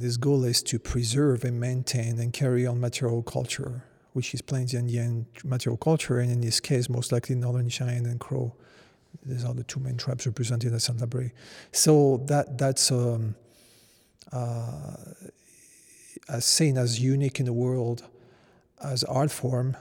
This goal is to preserve and maintain and carry on material culture, which is Plains Indian material culture, and in this case, most likely Northern Cheyenne and Crow. These are the two main tribes represented at Santa Brea. So that's as seen as unique in the world as art form.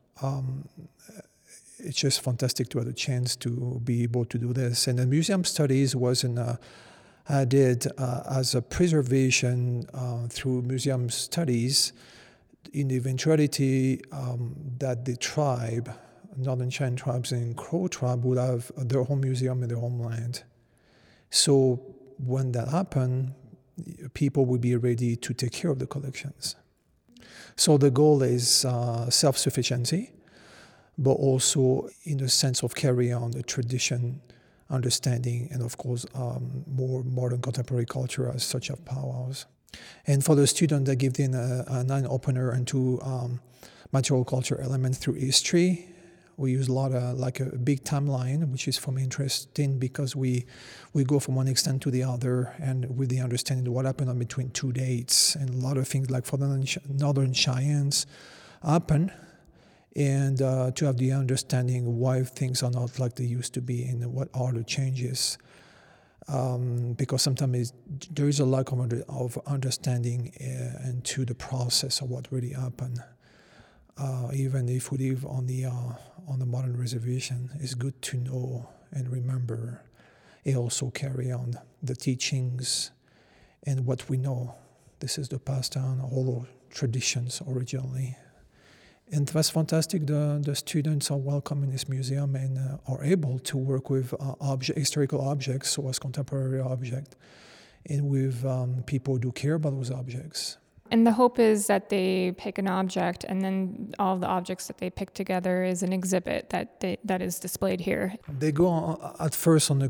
It's just fantastic to have the chance to be able to do this. And the museum studies I did as a preservation through museum studies in the eventuality that the tribe, Northern Cheyenne tribes and Crow tribe, would have their own museum in their homeland. So when that happened, people would be ready to take care of the collections. So the goal is self-sufficiency, but also in the sense of carry on the tradition, understanding, and of course more modern contemporary culture as such of powwows. And for the student, I give them an eye-opener into material culture elements through history. We use a lot of like a big timeline, which is for me interesting because we go from one extent to the other, and with the understanding of what happened in between two dates, and a lot of things like for the Northern Cheyennes happen, and to have the understanding why things are not like they used to be and what are the changes. Because sometimes there is a lack of understanding into the process of what really happened. Even if we live on the modern reservation, it's good to know and remember and also carry on the teachings and what we know. This is the passed down all traditions originally. And that's fantastic. The students are welcome in this museum and are able to work with historical objects, so as contemporary objects, and with people who do care about those objects. And the hope is that they pick an object, and then all of the objects that they pick together is an exhibit that is displayed here. They go at first on the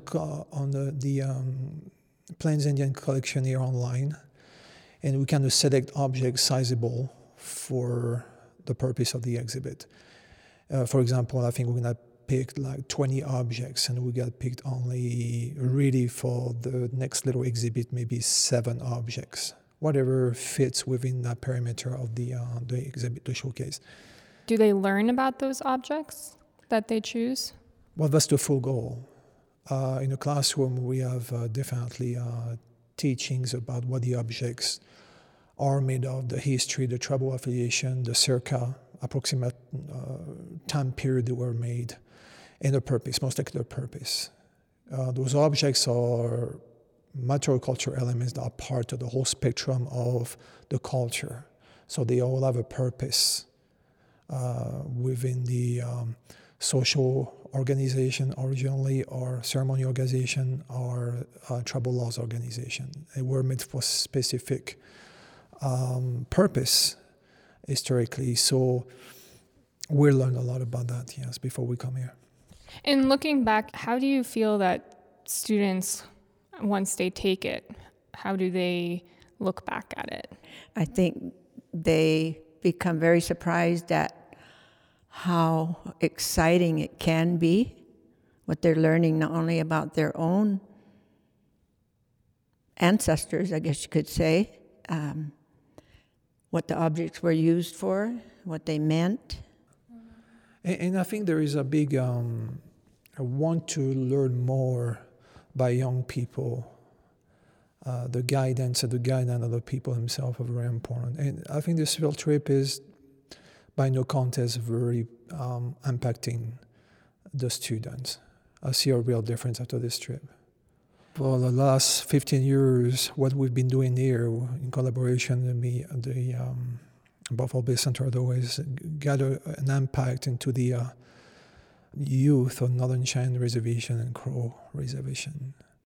Plains Indian collection here online, and we kind of select objects sizable for the purpose of the exhibit. For example, I think we're gonna pick like 20 objects, and we got picked only really for the next little exhibit, maybe 7 objects. Whatever fits within that perimeter of the exhibit, the showcase. Do they learn about those objects that they choose? Well, that's the full goal. In the classroom, we have definitely teachings about what the objects are made of, the history, the tribal affiliation, the circa, approximate time period they were made, and the purpose, most likely the purpose. Those objects are material culture elements that are part of the whole spectrum of the culture. So they all have a purpose within the social organization originally, or ceremony organization, or tribal laws organization. They were made for specific purpose historically. So we learned a lot about that, yes, before we come here. And looking back, how do you feel that students, once they take it, how do they look back at it? I think they become very surprised at how exciting it can be, what they're learning not only about their own ancestors, I guess you could say, what the objects were used for, what they meant. And I think there is a big want to learn more by young people. The guidance and the guidance of the people themselves are very important. And I think this field trip is, by no contest, very impacting the students. I see a real difference after this trip. For the last 15 years, what we've been doing here in collaboration with the Buffalo Bay Center always got an impact into the youth of Northern Cheyenne Reservation and Crow Reservation.